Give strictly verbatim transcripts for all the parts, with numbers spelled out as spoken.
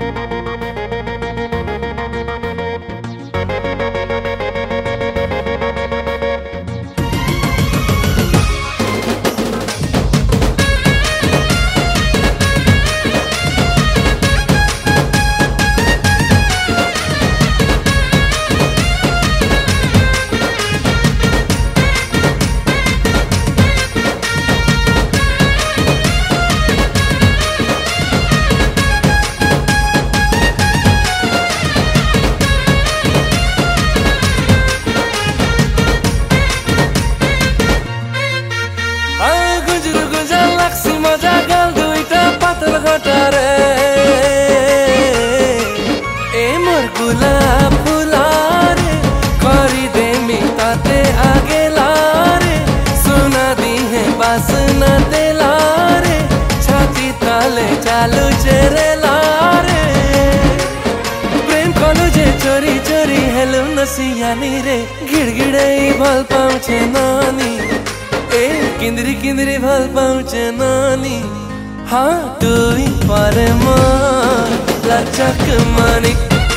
गुलाब फुलारे करी दे मिताते आगे लारे सुना दी है बासना दे लारे छाती ताले चालू चेरे लारे प्रेम कलु जे चोरी चोरी हेलु नसियानी रे गिड़गिड़े भल पाउछे नानी ए किंदरी किंदरी भल पाउछे नानी हाँ तुई पारे मान लचक मानी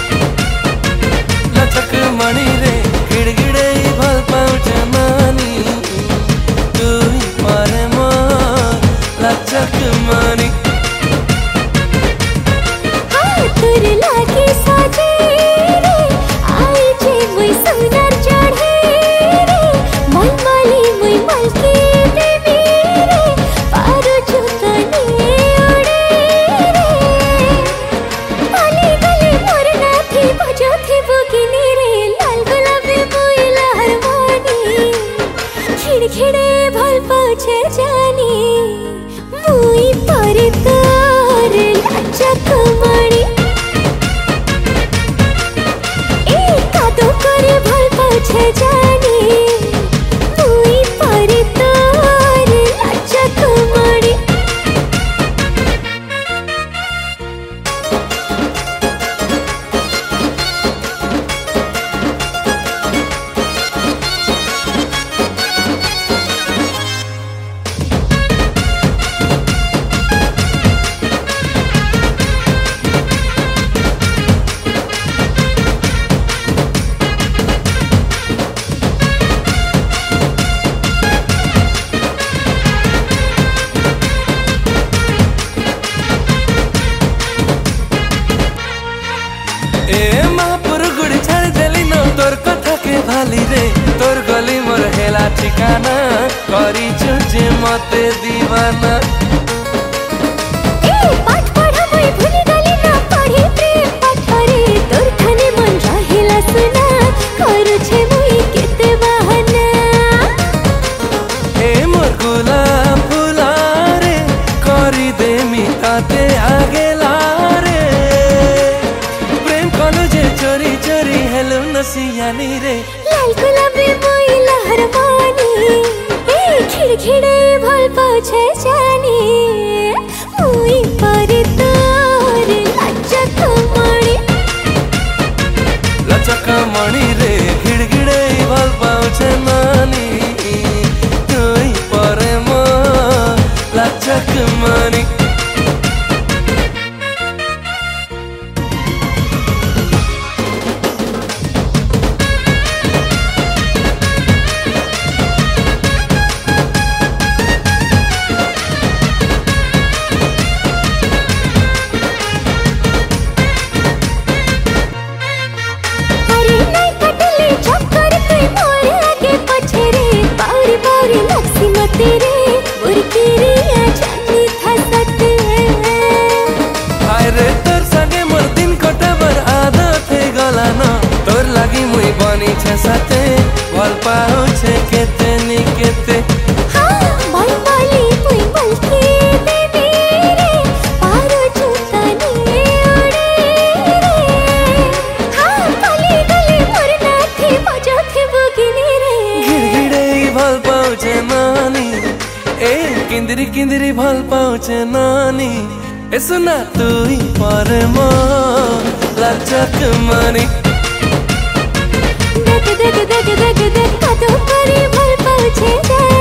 लचक मणि रे गिड़गिड़े भल पाउछे नानी तुई पारे मान लचक मानी हाँ तुर लागे साजे रे आई जे मुई सुनर चढ़े रे मन माली मुई मलके देवी रे पारो चुतने उड़े रे पाले गले मोर नाथी बजो थी बुगिनी रे लाल गुलाबी मुई लहरवानी खिड़खिड़े भल पाउछे जानी मुई पारे तोर लचक मणि ए कादो करे भल पाउछे जानी मुई पारे तोर लचक मणि ए महापुर गुड़ी छाड़ देली न तोर कथा के भाली रे तोर गली मोर हेला ठिकाना करी जे मते दीवाना ए पाठ पढ़ा मुई भूली गली ना पढ़ी प्रेम पाठ रे तोर खाने मन रहिला सुना करू छे मुई केते बहाना ए मोर गुलाब फुलारे करी दे मिताते आगे लारे चोरी चोरी हेलो नसियानी रे लाल गुलाबी मुई लहरवानी ए खिड़खिड़े भल पाउछे जानी मुई पारे तोर लचक मणि लचक मणि रे गिड़गिड़े भल पाउछे नानी तुई पारे मान लचक मणि तेरे बुरकेरे जानी था सत हाय रे तोर संगे मोर दिन कटबर आदत है गला न तोर लगी मुई बनी छे साथे भल पाउछे केते नि केते हाँ मन वाली मुई बलके देवी रे पारो चुतने उड़े रे हाँ पाले गले मोर नाथी बजो थी बुगिनी रे गिड़गिड़े भल पाउछे नानी ए किंदरी किंदरी भल पाउछे नानी ए सुना तुई पारे मान लचक मणि देख देख देख देख देख कादो करे भल पाउछे जानी।